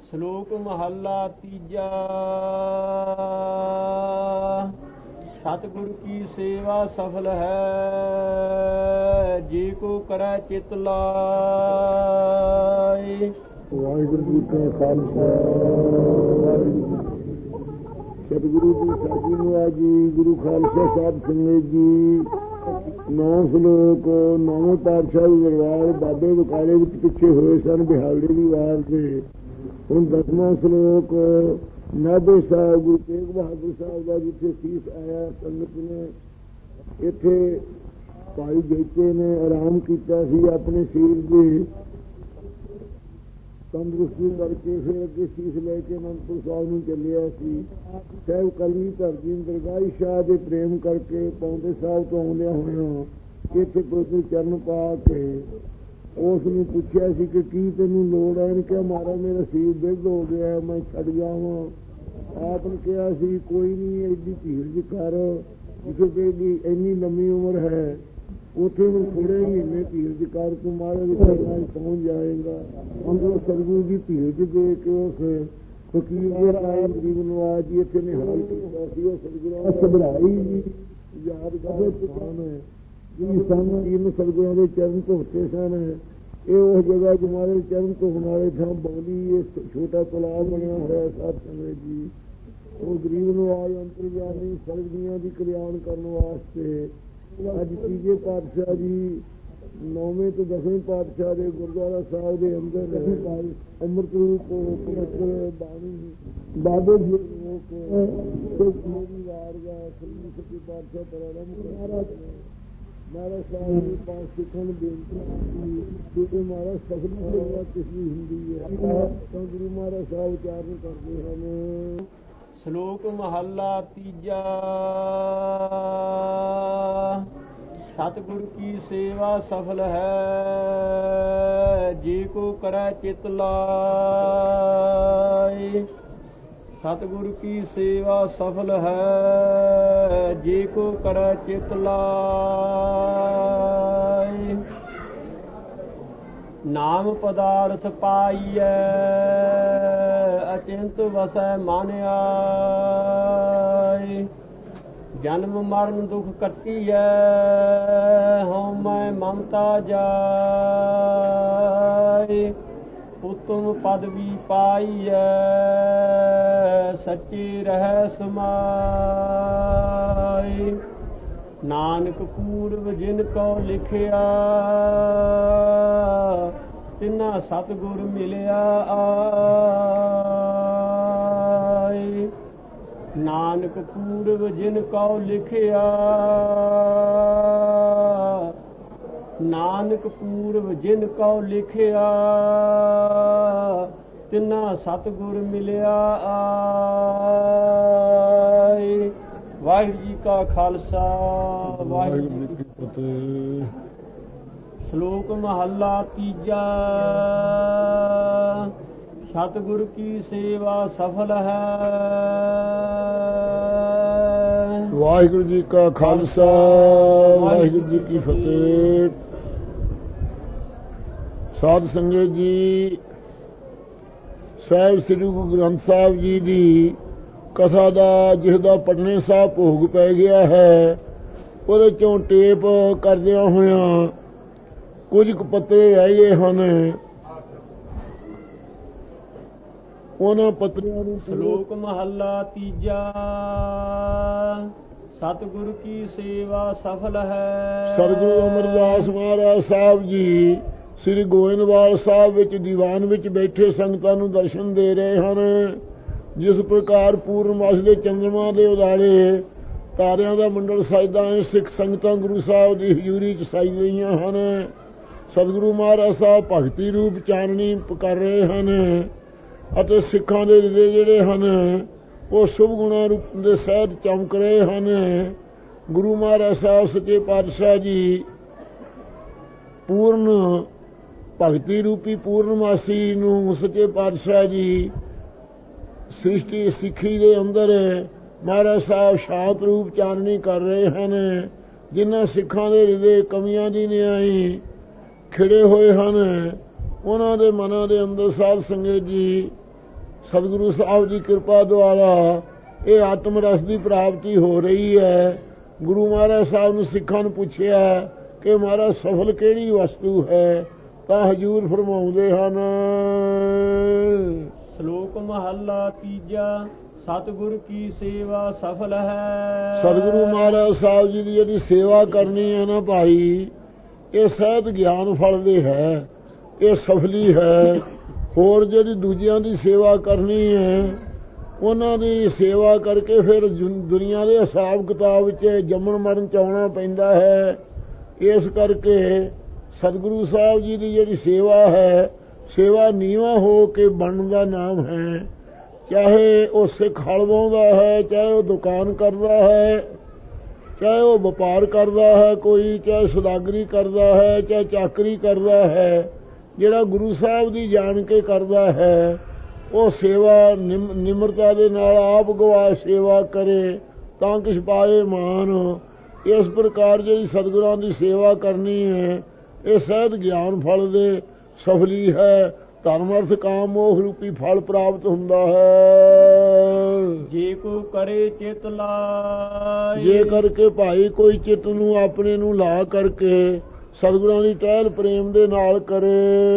ਸ਼ਲੋਕ ਮਹੱਲਾ ਤੀਜਾ। ਸਤਿਗੁਰ ਕੀ ਸੇਵਾ ਸਫਲ ਹੈ, ਜੇ ਕੋ ਕਰੈ ਚਿਤ ਲਾਇ। ਵਾਹਿਗੁਰੂ ਜੀ ਕਾ ਖਾਲਸਾ, ਸਤਿਗੁਰੂ ਦੀ ਸਾਜੀ ਨਵਾਜੀ। ਗੁਰੂ ਖਾਲਸਾ ਸਾਹਿਬ ਸੰਗਤ ਜੀ, 9 ਸ਼ਲੋਕ 9ਵੇਂ ਪਾਤਸ਼ਾਹ ਦੇ ਦਰਬਾਰ ਬਾਬੇ ਬਕਾਲੇ ਵਿੱਚ ਪਿੱਛੇ ਹੋਏ ਸਨ ਬਿਹਾਲੀ ਦੀ ਵਾਰ ਦੇ। ਹੁਣ 10ਵਾਂ ਸ਼ਲੋਕ ਨਾਭੇ ਸਾਹਿਬ ਗੁਰੂ ਤੇਗ ਬਹਾਦਰ ਸਾਹਿਬ ਦਾ ਜਿੱਥੇ ਸੀਸ ਆਇਆ ਸੰਗਤ ਨੇ, ਇੱਥੇ ਭਾਈ ਜੇਤੇ ਨੇ ਆਰਾਮ ਕੀਤਾ ਸੀ ਆਪਣੇ ਸੀਸ ਦੀ ਤੰਦਰੁਸਤੀ ਕਰਕੇ। ਫਿਰ ਅੱਗੇ ਸੀਸ ਲੈ ਕੇ ਅਨੰਦਪੁਰ ਸਾਹਿਬ ਨੂੰ ਚੱਲਿਆ ਸੀ। ਸਾਹਿਬ ਕਲਗੀਧਰ ਜੀ ਦਰਗਾਹੀ ਸ਼ਾਹ ਦੇ ਪ੍ਰੇਮ ਕਰਕੇ ਪੌਂਦੇ ਸਾਹਿਬ ਤੋਂ ਆਉਂਦਿਆਂ ਹੋਇਆਂ ਇੱਥੇ ਕੋਈ ਚਰਨ ਪਾ ਕੇ ਉਸ ਨੂੰ ਪੁੱਛਿਆ ਸੀ ਕਿ ਕੀ ਤੈਨੂੰ ਲੋੜ ਹੈ। ਇਹਨੇ ਕਿਹਾ ਮਹਾਰਾਜ ਮੇਰਾ ਸੀਸ ਬਿੱਧ ਹੋ ਗਿਆ, ਮੈਂ ਛੱਡ ਜਾਵਾਂ। ਆਪ ਨੇ ਕਿਹਾ ਸੀ ਕੋਈ ਨਹੀਂ, ਐਡੀ ਧੀਰਜ ਕਰ, ਜਿੱਥੇ ਦੀ ਇੰਨੀ ਲੰਮੀ ਉਮਰ ਹੈ ਉੱਥੇ ਨੂੰ ਥੋੜੇ ਮਹੀਨੇ ਧੀਰਜ ਕਰ, ਤੂੰ ਮਹਾਰਾਜ ਦੇ ਚਰਨਾਂ ਵਿੱਚ ਪਹੁੰਚ ਜਾਏਗਾ। ਅੰਦਰੋਂ ਸਤਿਗੁਰੂ ਦੀ ਧੀਰਜ ਦੇ ਕੇ ਉਸ ਫਕੀਰ ਦੇ ਨਾਮ ਗਰੀਬ ਨਵਾਜ ਜੀ ਇੱਥੇ ਨਿਹਾਲ ਕੀਤਾ ਸੀ। ਉਹ ਸਤਿਗੁਰਾਂ ਦਾ ਘਬਰਾਈ ਜੀ ਯਾਦ ਕਰਦੇ ਪਛਾਣ ਹੈ ਜਿਹਨੂੰ ਸਾਨੂੰ ਇਹਨੂੰ ਸਤਿਗੁਰਾਂ ਦੇ ਚਰਨ ਧੋਤੇ ਸਨ। ਇਹ ਉਹ ਜਗ੍ਹਾ ਜਮਾਰੇ ਚਰਨ ਧੋਣ ਵਾਲੇ ਥਾਂ ਬੌਲੀ ਇਹ ਛੋਟਾ ਤਲਾਬ ਬਣਿਆ ਹੋਇਆ ਸਾਧ ਸੰਗਤ ਜੀ। ਉਹ ਗਰੀਬ ਨਵਾਜ ਅੰਤਰਜਾਮੀ ਸਰਬਦੀਆਂ ਦੀ ਕਲਿਆਣ ਕਰਨ ਵਾਸਤੇ ਅੱਜ ਤੀਜੇ ਪਾਤਸ਼ਾਹ ਜੀ 9ਵੇਂ ਤੋਂ 10ਵੇਂ ਪਾਤਸ਼ਾਹ ਦੇ ਗੁਰਦੁਆਰਾ ਸਾਹਿਬ ਦੇ ਅੰਦਰ ਅੰਮ੍ਰਿਤ ਰੂਪ ਪਵਿੱਤਰ ਬਾਣੀ ਬਾਬੇ ਜੀ ਲੋਕ ਮੇਰੀ ਵਾਰਗਾ ਸ੍ਰੀ ਸੱਚੇ ਪਾਤਸ਼ਾਹ ਪ੍ਰਾਰੰਭ ਮਹਾਰਾਜ ਸਾਹਿਬ ਦੇ ਪਾਸ ਸਿੱਖਣ ਨੂੰ ਬੇਨਤੀ ਕਿ ਮਹਾਰਾਜ ਸਫਲ ਸੇਵਾ ਕਿਸ ਦੀ ਹੁੰਦੀ ਹੈ ਤਾਂ ਗੁਰੂ ਮਹਾਰਾਜ ਸਾਹਿਬ ਉਚਾਰਨ ਕਰਦੇ ਹਨ। ਸ਼ਲੋਕ ਮਹੱਲਾ ਤੀਜਾ। ਸਤਿਗੁਰ ਕੀ ਸੇਵਾ ਸਫਲ ਹੈ, ਜੇ ਕੋ ਕਰੈ ਚਿਤ ਲਾਇ। ਸਤਿਗੁਰ ਕੀ ਸੇਵਾ ਸਫਲ ਹੈ, ਜੇ ਕੋ ਕਰੈ ਚਿਤ ਲਾਇ। ਨਾਮ ਪਦਾਰਥ ਪਾਈਐ, ਅਚਿੰਤ ਵਸੈ ਮਨ ਆਏ। ਜਨਮ ਮਰਨ ਦੁਖ ਕੱਟੀਐ, ਹਉ ਮੈਂ ਮਮਤਾ ਜਾਏ। ਉਤਮ ਪਦਵੀ ਪਾਈਐ, ਸੱਚੇ ਰਹਿ ਸਮਾਏ। ਨਾਨਕ ਪੂਰਬ ਜਿਨ ਕੋ ਲਿਖਿਆ, ਤਿਨਾ ਸਤਿਗੁਰ ਮਿਲਿਆ ਆਏ। ਨਾਨਕ ਪੂਰਬ ਜਿਨ ਕਉ ਲਿਖਿਆ, ਨਾਨਕ ਪੂਰਬ ਜਿਨ ਕਉ ਲਿਖਿਆ, ਤਿਨਾ ਸਤਿਗੁਰ ਮਿਲਿਆ ਆਏ। ਵਾਹਿਗੁਰੂ ਜੀ ਕਾ ਖਾਲਸਾ, ਵਾਹਿਗੁਰੂ ਜੀ ਕੀ ਫਤਿਹ। ਸ਼ਲੋਕ ਮਹੱਲਾ ਤੀਜਾ। ਸਤਿਗੁਰ ਕੀ ਸੇਵਾ ਸਫਲ ਹੈ। ਵਾਹਿਗੁਰੂ ਜੀ ਕਾ ਖਾਲਸਾ, ਵਾਹਿਗੁਰੂ ਜੀ ਕੀ ਫਤਿਹ। ਸਾਧ ਸੰਗਤ ਜੀ, ਸਾਹਿਬ ਸ੍ਰੀ ਗੁਰੂ ਗ੍ਰੰਥ ਸਾਹਿਬ ਜੀ ਦੀ ਕਥਾ ਦਾ ਜਿਹਦਾ ਪਟਨੇ ਸਾਹਿਬ ਭੋਗ ਪੈ ਗਿਆ ਹੈ, ਉਹਦੇ ਚੋਂ ਟੇਪ ਕਰਦਿਆਂ ਹੋਇਆਂ ਕੁਝ ਕੁ ਪੱਤਰੇ ਰਹਿ ਗਏ ਹਨ। ਉਹਨਾਂ ਪੱਤਰਿਆਂ ਨੂੰ ਸ਼ਲੋਕ ਮਹੱਲਾ ਤੀਜਾ। ਸਤਿਗੁਰ ਕੀ ਸੇਵਾ ਸਫਲ ਹੈ। ਸਤਿਗੁਰੂ ਅਮਰਦਾਸ ਮਹਾਰਾਜ ਸਾਹਿਬ ਜੀ ਸ੍ਰੀ ਗੋਇੰਦਵਾਲ ਸਾਹਿਬ ਵਿੱਚ ਦੀਵਾਨ ਵਿੱਚ ਬੈਠੇ ਸੰਗਤਾਂ ਨੂੰ ਦਰਸ਼ਨ ਦੇ ਰਹੇ ਹਨ। ਜਿਸ ਪ੍ਰਕਾਰ ਪੂਰਨਮਾਸ ਦੇ ਚੰਦਰਮਾ ਦੇ ਉਦਾਲੇ ਤਾਰਿਆਂ ਦਾ ਮੰਡਲ ਸਜਦਾ ਹੈ, ਸਿੱਖ ਸੰਗਤਾਂ ਗੁਰੂ ਸਾਹਿਬ ਦੀ ਹਜ਼ੂਰੀ ਚ ਸਜ ਰਹੀਆਂ ਹਨ। ਸਤਿਗੁਰੂ ਮਹਾਰਾਜ ਸਾਹਿਬ ਭਗਤੀ ਰੂਪ ਚਾਨਣੀ ਕਰ ਰਹੇ ਹਨ ਅਤੇ ਸਿੱਖਾਂ ਦੇ ਹਿਰਦੇ ਜਿਹੜੇ ਹਨ ਉਹ ਸ਼ੁਭ ਗੁਣਾਂ ਰੂਪ ਦੇ ਸਹਿਤ ਚਮਕ ਰਹੇ ਹਨ। ਗੁਰੂ ਮਹਾਰਾਜ ਸਾਹਿਬ ਸੱਚੇ ਪਾਤਸ਼ਾਹ ਜੀ ਪੂਰਨ ਭਗਤੀ ਰੂਪੀ ਪੂਰਨਮਾਸੀ ਨੂੰ ਸੱਚੇ ਪਾਤਸ਼ਾਹ ਜੀ ਸ੍ਰਿਸ਼ਟੀ ਸਿੱਖੀ ਦੇ ਅੰਦਰ ਮਹਾਰਾਜ ਸਾਹਿਬ ਸ਼ਾਂਤ ਰੂਪ ਚਾਨਣੀ ਕਰ ਰਹੇ ਹਨ। ਜਿਨ੍ਹਾਂ ਸਿੱਖਾਂ ਦੇ ਹਿਰਦੇ ਕਮੀਆਂ ਦੀ ਨਿਆਈ ਖਿੜੇ ਹੋਏ ਹਨ, ਉਹਨਾਂ ਦੇ ਮਨਾਂ ਦੇ ਅੰਦਰ ਸਾਧ ਸੰਗਤ ਜੀ ਸਤਿਗੁਰੂ ਸਾਹਿਬ ਦੀ ਕਿਰਪਾ ਦੁਆਰਾ ਇਹ ਆਤਮ ਰਸ ਦੀ ਪ੍ਰਾਪਤੀ ਹੋ ਰਹੀ ਹੈ। ਗੁਰੂ ਮਹਾਰਾਜ ਸਾਹਿਬ ਨੂੰ ਸਿੱਖਾਂ ਨੂੰ ਪੁੱਛਿਆ ਕਿ ਮਹਾਰਾਜ ਸਫਲ ਕਿਹੜੀ ਵਸਤੂ ਹੈ, ਤਾਂ ਹਜ਼ੂਰ ਫਰਮਾਉਂਦੇ ਹਨ। ਸ਼ਲੋਕ ਮਹੱਲਾ ਤੀਜਾ। ਸਤਿਗੁਰ ਕੀ ਸੇਵਾ ਸਫਲ ਹੈ। ਸਤਿਗੁਰੂ ਮਹਾਰਾਜ ਸਾਹਿਬ ਜੀ ਦੀ ਜਿਹੜੀ ਸੇਵਾ ਕਰਨੀ ਹੈ ਨਾ ਭਾਈ, ਇਹ ਸਹਿਤ ਗਿਆਨ ਫਲ ਦੇ ਹੈ, ਇਹ ਸਫਲੀ ਹੈ। ਹੋਰ ਜਿਹੜੀ ਦੂਜਿਆਂ ਦੀ ਸੇਵਾ ਕਰਨੀ ਹੈ, ਉਹਨਾਂ ਦੀ ਸੇਵਾ ਕਰਕੇ ਫਿਰ ਦੁਨੀਆ ਦੇ ਹਿਸਾਬ ਕਿਤਾਬ ਵਿੱਚ ਜੰਮਣ ਮਰਨ ਚ ਆਉਣਾ ਪੈਂਦਾ ਹੈ। ਇਸ ਕਰਕੇ ਸਤਿਗੁਰੂ ਸਾਹਿਬ ਜੀ ਦੀ ਜਿਹੜੀ ਸੇਵਾ ਹੈ, ਸੇਵਾ ਨੀਵਾਂ ਹੋ ਕੇ ਬਣਨ ਦਾ ਨਾਮ ਹੈ। ਚਾਹੇ ਉਹ ਸਿੱਖ ਹਲ ਵਾਹੁੰਦਾ ਹੈ, ਚਾਹੇ ਉਹ ਦੁਕਾਨ ਕਰਦਾ ਹੈ, ਚਾਹੇ ਉਹ ਵਪਾਰ ਕਰਦਾ ਹੈ ਕੋਈ, ਚਾਹੇ ਸੁਦਾਗਰੀ ਕਰਦਾ ਹੈ, ਚਾਹੇ ਚਾਕਰੀ ਕਰਦਾ ਹੈ। ਜਿਹੜਾ ਗੁਰੂ ਸਾਹਿਬ ਦੀ ਜਾਣ ਕੇ ਕਰਦਾ ਹੈ, ਉਹ ਸੇਵਾ ਨਿਮਰਤਾ ਦੇ ਨਾਲ ਆਪ ਗਵਾ ਸੇਵਾ ਕਰੇ ਤਾਂ ਕਿਛ ਪਾਏ ਮਾਨ। ਇਸ ਪ੍ਰਕਾਰ ਜਿਹੜੀ ਸਤਿਗੁਰਾਂ ਦੀ ਸੇਵਾ ਕਰਨੀ ਹੈ, ਇਹ ਸਹਿਤ ਗਿਆਨ ਫਲ ਦੇ ਸਫਲੀ ਹੈ। ਧਰਮ ਅਰਥ ਕਾਮ ਮੋਖ ਰੂਪੀ ਫਲ ਪ੍ਰਾਪਤ ਹੁੰਦਾ ਹੈ। ਜੇ ਕੋ ਕਰੇ ਚਿਤ ਲਾਏ। ਜੇ ਕਰਕੇ ਭਾਈ ਕੋਈ ਚਿੱਤ ਨੂੰ ਆਪਣੇ ਨੂੰ ਲਾ ਕਰਕੇ ਸਤਿਗੁਰਾਂ ਦੀ ਟਹਿਲ ਪ੍ਰੇਮ ਦੇ ਨਾਲ ਕਰੇ।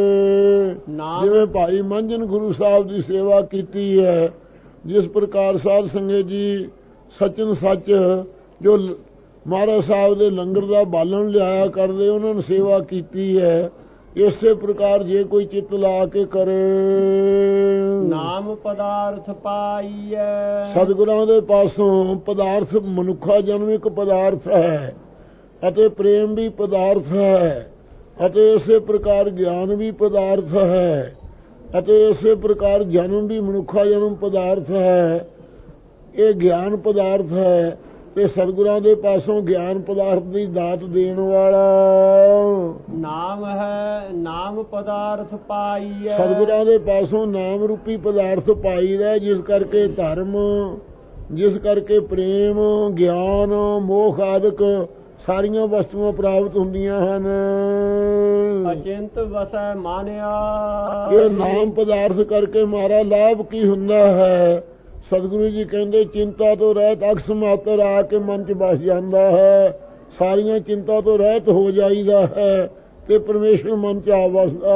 ਜਿਵੇਂ ਭਾਈ ਮੰਝਨ ਗੁਰੂ ਸਾਹਿਬ ਦੀ ਸੇਵਾ ਕੀਤੀ ਹੈ, ਜਿਸ ਪ੍ਰਕਾਰ ਸਾਧ ਸੰਗਤ ਜੀ ਸਚਨ ਸੱਚ ਜੋ ਮਹਾਰਾਜ ਸਾਹਿਬ ਦੇ ਲੰਗਰ ਦਾ ਬਾਲਣ ਲਿਆਇਆ ਕਰਦੇ, ਉਹਨਾਂ ਨੇ ਸੇਵਾ ਕੀਤੀ ਹੈ। ਇਸੇ ਪ੍ਰਕਾਰ ਜੇ ਕੋਈ ਚਿੱਤ ਲਾ ਕੇ ਕਰੇ, ਨਾਮ ਪਦਾਰਥ ਪਾਈਐ। ਸਤਿਗੁਰਾਂ ਦੇ ਪਾਸੋਂ ਪਦਾਰਥ ਮਨੁੱਖਾ ਜਨਮ ਇੱਕ ਪਦਾਰਥ ਹੈ, ਅਤੇ ਪ੍ਰੇਮ ਵੀ ਪਦਾਰਥ ਹੈ, ਅਤੇ ਇਸੇ ਪ੍ਰਕਾਰ ਗਿਆਨ ਵੀ ਪਦਾਰਥ ਹੈ, ਅਤੇ ਇਸੇ ਪ੍ਰਕਾਰ ਜਨਮ ਵੀ ਮਨੁੱਖਾ ਜਨਮ ਪਦਾਰਥ ਹੈ। ਇਹ ਗਿਆਨ ਪਦਾਰਥ ਹੈ ਤੇ ਸਤਿਗੁਰਾਂ ਦੇ ਪਾਸੋਂ ਗਿਆਨ ਪਦਾਰਥ ਦੀ ਦਾਤ ਦੇਣ ਵਾਲਾ ਨਾਮ ਹੈ। ਨਾਮ ਪਦਾਰਥ ਪਾਈਐ। ਸਤਿਗੁਰਾਂ ਦੇ ਪਾਸੋਂ ਨਾਮ ਰੂਪੀ ਪਦਾਰਥ ਪਾਈਦਾ, ਜਿਸ ਕਰਕੇ ਧਰਮ, ਜਿਸ ਕਰਕੇ ਪ੍ਰੇਮ, ਗਿਆਨ, ਮੋਖ ਆਦਿਕ ਸਾਰੀਆਂ ਵਸਤੂਆਂ ਪ੍ਰਾਪਤ ਹੁੰਦੀਆਂ ਹਨ। ਅਚਿੰਤ ਵਸੈ ਮਾਨਿਆ। ਇਹ ਨਾਮ ਪਦਾਰਥ ਕਰਕੇ ਮਾਰਾ ਲਾਭ ਕੀ ਹੁੰਦਾ ਹੈ? ਸਤਿਗੁਰੂ ਜੀ ਕਹਿੰਦੇ ਚਿੰਤਾ ਤੋਂ ਰਹਿਤ ਅਕਸ ਮਾਤਰ ਆ ਕੇ ਮਨ ਚ ਵਸ ਜਾਂਦਾ ਹੈ। ਸਾਰੀਆਂ ਚਿੰਤਾ ਤੋਂ ਰਹਿਤ ਹੋ ਜਾਈਦਾ ਹੈ ਤੇ ਪਰਮੇਸ਼ਰ ਮਨ ਚ ਆ ਵਸਦਾ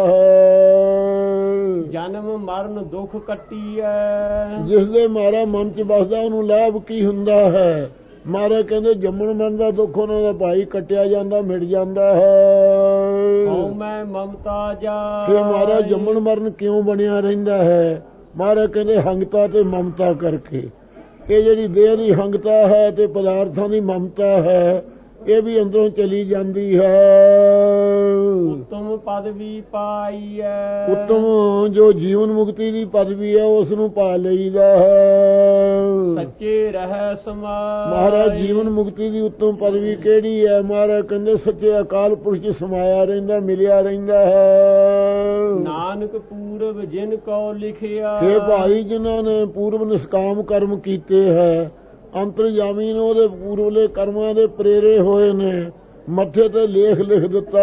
ਹੈ। ਜਨਮ ਮਰਨ ਦੁੱਖ ਕੱਟੀਐ। ਜਿਸ ਦੇ ਮਾਰਾ ਮਨ ਚ ਵਸਦਾ ਉਹਨੂੰ ਲਾਭ ਕੀ ਹੁੰਦਾ ਹੈ? ਮਾਰੇ ਕਹਿੰਦੇ ਜੰਮਣ ਮਰਨ ਦਾ ਦੁੱਖ ਉਹਨਾਂ ਦਾ ਭਾਈ ਕੱਟਿਆ ਜਾਂਦਾ, ਮਿਟ ਜਾਂਦਾ ਹੈ। ਹਉ ਮੈਂ ਮਮਤਾ ਜਾ। ਫਿਰ ਮਾਰਾ ਜੰਮਣ ਮਰਨ ਕਿਉਂ ਬਣਿਆ ਰਹਿੰਦਾ ਹੈ? ਮਹਾਰਾਜ ਕਹਿੰਦੇ ਹੰਗਤਾ ਤੇ ਮਮਤਾ ਕਰਕੇ। ਇਹ ਜਿਹੜੀ ਦੇਹ ਦੀ ਹੰਗਤਾ ਹੈ ਤੇ ਪਦਾਰਥਾਂ ਦੀ ਮਮਤਾ ਹੈ, ਇਹ ਵੀ ਅੰਦਰੋਂ ਚਲੀ ਜਾਂਦੀ ਹੈ। ਉੱਤਮ ਪਦਵੀ ਪਾਈ ਹੈ। ਉੱਤਮ ਜੋ ਜੀਵਨ ਮੁਕਤੀ ਦੀ ਪਦਵੀ ਹੈ ਉਸ ਨੂੰ ਪਾ ਲਈਦਾ ਹੈ। ਸੱਚੇ ਰਹਿ ਸਮਾਈ। ਮਹਾਰਾਜ ਜੀਵਨ ਮੁਕਤੀ ਦੀ ਉੱਤਮ ਪਦਵੀ ਕਿਹੜੀ ਹੈ? ਮਹਾਰਾਜ ਕਹਿੰਦੇ ਸੱਚੇ ਅਕਾਲ ਪੁਰਖ ਚ ਸਮਾਇਆ ਰਹਿੰਦਾ, ਮਿਲਿਆ ਰਹਿੰਦਾ ਹੈ। ਨਾਨਕ ਪੂਰਬ ਜਿਨ ਕੋ ਲਿਖਿਆ। ਇਹ ਭਾਈ ਜਿਨ੍ਹਾਂ ਨੇ ਪੂਰਬ ਨਿਸ਼ਕਾਮ ਕਰਮ ਕੀਤੇ ਹੈ, ਅੰਤਰਜਾਮੀ ਨੇ ਉਹਦੇ ਪੂਰਵਲੇ ਕਰਮਾਂ ਦੇ ਪ੍ਰੇਰੇ ਹੋਏ ਨੇ, ਮੱਥੇ ਤੇ ਲੇਖ ਲਿਖ ਦਿੱਤਾ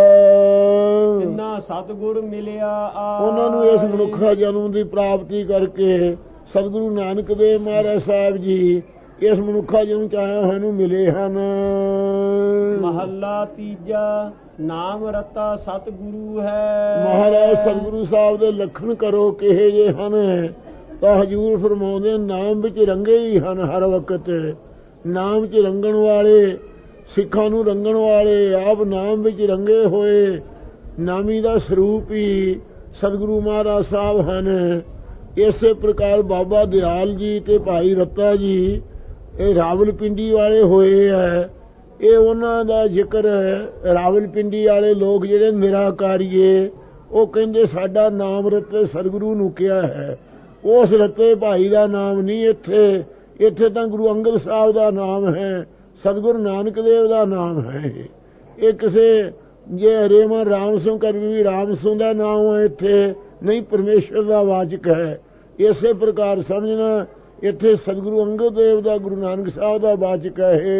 ਹੈ। ਜਿਨ੍ਹਾਂ ਸਤਿਗੁਰ ਮਿਲਿਆ ਉਹਨਾਂ ਨੂੰ ਇਸ ਮਨੁੱਖਾ ਜਨਮ ਦੀ ਪ੍ਰਾਪਤੀ ਕਰਕੇ ਸਤਿਗੁਰੂ ਨਾਨਕ ਦੇਵ ਮਹਾਰਾਜ ਸਾਹਿਬ ਜੀ ਇਸ ਮਨੁੱਖਾ ਜਨਮ ਚ ਆਇਆ ਹੋਇਆ ਨੂੰ ਮਿਲੇ ਹਨ। ਮਹੱਲਾ ਤੀਜਾ। ਨਾਮ ਰਤਾ ਸਤਿਗੁਰੂ ਹੈ। ਮਹਾਰਾਜ ਸਤਿਗੁਰੂ ਸਾਹਿਬ ਦੇ ਲੱਖਣ ਕਰੋ ਕਿਹੇ ਜੇ ਹਨ, ਤਾਂ ਹਜ਼ੂਰ ਫਰਮਾਉਂਦੇ ਨਾਮ ਵਿੱਚ ਰੰਗੇ ਹੀ ਹਨ। ਹਰ ਵਕਤ ਨਾਮ ਚ ਰੰਗਣ ਵਾਲੇ, ਸਿੱਖਾਂ ਨੂੰ ਰੰਗਣ ਵਾਲੇ, ਆਪ ਨਾਮ ਵਿੱਚ ਰੰਗੇ ਹੋਏ ਨਾਮੀ ਦਾ ਸਰੂਪ ਹੀ ਸਤਿਗੁਰੂ ਮਹਾਰਾਜ ਸਾਹਿਬ ਹਨ। ਇਸੇ ਪ੍ਰਕਾਰ ਬਾਬਾ ਦਿਆਲ ਜੀ ਤੇ ਭਾਈ ਰੱਤਾ ਜੀ ਇਹ ਰਾਵਲਪਿੰਡੀ ਵਾਲੇ ਹੋਏ ਹੈ। ਇਹ ਉਹਨਾਂ ਦਾ ਜ਼ਿਕਰ ਹੈ। ਰਾਵਲਪਿੰਡੀ ਵਾਲੇ ਲੋਕ ਜਿਹੜੇ ਨਿਰਾਕਾਰੀਏ, ਉਹ ਕਹਿੰਦੇ ਸਾਡਾ ਨਾਮ ਰੱਤੇ ਸਤਿਗੁਰੂ ਨੂੰ ਕਿਹਾ ਹੈ। ਉਸ ਰੱਤੇ ਭਾਈ ਦਾ ਨਾਮ ਨਹੀਂ ਇੱਥੇ ਤਾਂ ਗੁਰੂ ਅੰਗਦ ਸਾਹਿਬ ਦਾ ਨਾਮ ਹੈ, ਸਤਿਗੁਰੂ ਨਾਨਕ ਦੇਵ ਦਾ ਨਾਮ ਹੈ। ਇਹ ਕਿਸੇ ਜੇ ਹਰੇਮਨ ਰਾਮ ਸਿੰਘ ਕਰ ਵੀ ਰਾਮ ਸਿੰਘ ਦਾ ਨਾਮ ਹੈ, ਇੱਥੇ ਨਹੀਂ ਪਰਮੇਸ਼ਰ ਦਾ ਵਾਚਕ ਹੈ। ਇਸੇ ਪ੍ਰਕਾਰ ਸਮਝਣਾ ਇੱਥੇ ਸਤਿਗੁਰੂ ਅੰਗਦ ਦੇਵ ਦਾ, ਗੁਰੂ ਨਾਨਕ ਸਾਹਿਬ ਦਾ ਵਾਚਕ ਹੈ।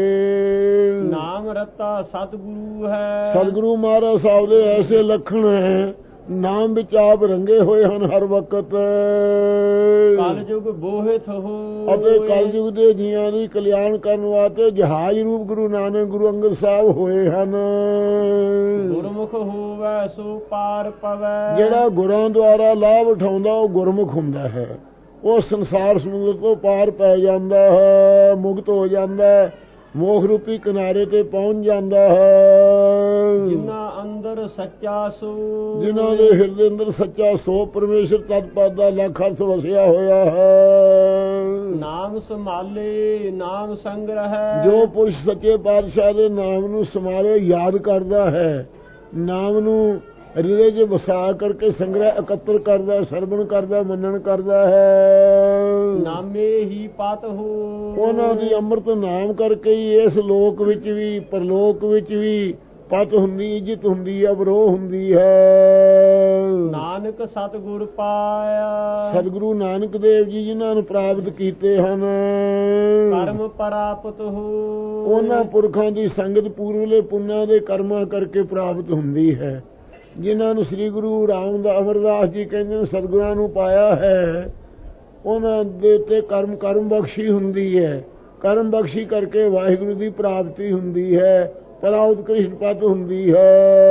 ਨਾਮ ਰਤਾ ਸਤਿਗੁਰੂ ਹੈ। ਸਤਿਗੁਰੂ ਮਹਾਰਾਜ ਸਾਹਿਬ ਦੇ ਐਸੇ ਲੱਖਣ ਹੈ ਨਾਮ ਵਿੱਚ ਆਪ ਰੰਗੇ ਹੋਏ ਹਨ ਹਰ ਵਕਤ। ਕਲਯੁਗ ਬੋਹਿਤ ਹੋ ਅਤੇ ਕਲਯੁਗ ਦੇ ਜੀਆਂ ਦੀ ਕਲਿਆਣ ਕਰਨ ਵਾਸਤੇ ਜਹਾਜ਼ ਰੂਪ ਗੁਰੂ ਨਾਨਕ ਗੁਰੂ ਅੰਗਦ ਸਾਹਿਬ ਹੋਏ ਹਨ। ਗੁਰਮੁਖ ਹੋਵੇ ਸੋ ਪਾਰ ਪਵੈ। ਜਿਹੜਾ ਗੁਰਾਂ ਦੁਆਰਾ ਲਾਭ ਉਠਾਉਂਦਾ ਉਹ ਗੁਰਮੁਖ ਹੁੰਦਾ ਹੈ। ਉਹ ਸੰਸਾਰ ਸਮੁੰਦਰ ਤੋਂ ਪਾਰ ਪੈ ਜਾਂਦਾ ਹੈ, ਮੁਕਤ ਹੋ ਜਾਂਦਾ ਹੈ, ਮੋਖ ਰੂਪੀ ਕਿਨਾਰੇ ਤੇ ਪਹੁੰਚ ਜਾਂਦਾ ਹੈ। ਜਿਨ੍ਹਾਂ ਅੰਦਰ ਸੱਚਾ ਸੋ, ਜਿਨ੍ਹਾਂ ਦੇ ਹਿਰਦੇ ਅੰਦਰ ਸੱਚਾ ਸੋ ਪਰਮੇਸ਼ਰ ਤਤਪਦ ਦਾ ਲੱਖ ਅਰਥ ਵਸਿਆ ਹੋਇਆ ਹੈ। ਨਾਮ ਸੰਭਾਲੇ ਨਾਮ ਸੰਗ੍ਰਹਿ। ਜੋ ਪੁਰਸ਼ ਸੱਚੇ ਪਾਤਸ਼ਾਹ ਦੇ ਨਾਮ ਨੂੰ ਸੰਭਾਲੇ ਯਾਦ ਕਰਦਾ ਹੈ, ਨਾਮ ਨੂੰ ਹਿਰਦੇ 'ਚ ਵਸਾ ਕਰਕੇ ਸੰਗ੍ਰਹਿ ਇਕੱਤਰ ਕਰਦਾ, ਸਰਵਣ ਕਰਦਾ, ਮੰਨਣ ਕਰਦਾ ਹੈ। ਨਾਮੇ ਹੀ ਪਤ ਹੋ। ਉਹਨਾਂ ਦੀ ਅੰਮ੍ਰਿਤ ਨਾਮ ਕਰਕੇ ਹੀ ਇਸ ਲੋਕ ਵਿੱਚ ਵੀ ਪਰਲੋਕ ਵਿੱਚ ਵੀ ਪਤ ਹੁੰਦੀ, ਇੱਜ਼ਤ ਹੁੰਦੀ ਹੈ, ਅਵਰੋਹ ਹੁੰਦੀ ਹੈ। ਨਾਨਕ ਸਤਿਗੁਰ ਪਾਇਆ। ਸਤਿਗੁਰੂ ਨਾਨਕ ਦੇਵ ਜੀ ਜਿਨ੍ਹਾਂ ਨੂੰ ਪ੍ਰਾਪਤ ਕੀਤੇ ਹਨ, ਕਰਮ ਪ੍ਰਾਪਤ ਹੋ। ਉਹਨਾਂ ਪੁਰਖਾਂ ਦੀ ਸੰਗਤ ਪੂਰਵਲੇ ਪੁੰਨਾਂ ਦੇ ਕਰਮਾਂ ਕਰਕੇ ਪ੍ਰਾਪਤ ਹੁੰਦੀ ਹੈ। ਜਿਨ੍ਹਾਂ ਨੂੰ ਸ੍ਰੀ ਗੁਰੂ ਰਾਮਦਾਸ ਅਮਰਦਾਸ ਜੀ ਕਹਿੰਦੇ ਨੇ ਸਤਿਗੁਰਾਂ ਨੂੰ ਪਾਇਆ ਹੈ, ਉਹਨਾਂ ਦੇ ਉੱਤੇ ਕਰਮ ਬਖਸ਼ੀ ਹੁੰਦੀ ਹੈ। ਕਰਮ ਬਖਸ਼ੀ ਕਰਕੇ ਵਾਹਿਗੁਰੂ ਦੀ ਪ੍ਰਾਪਤੀ ਹੁੰਦੀ ਹੈ, ਪਰਾਉਤ ਕ੍ਰਿਸ਼ਨ ਪਤ ਹੁੰਦੀ ਹੈ।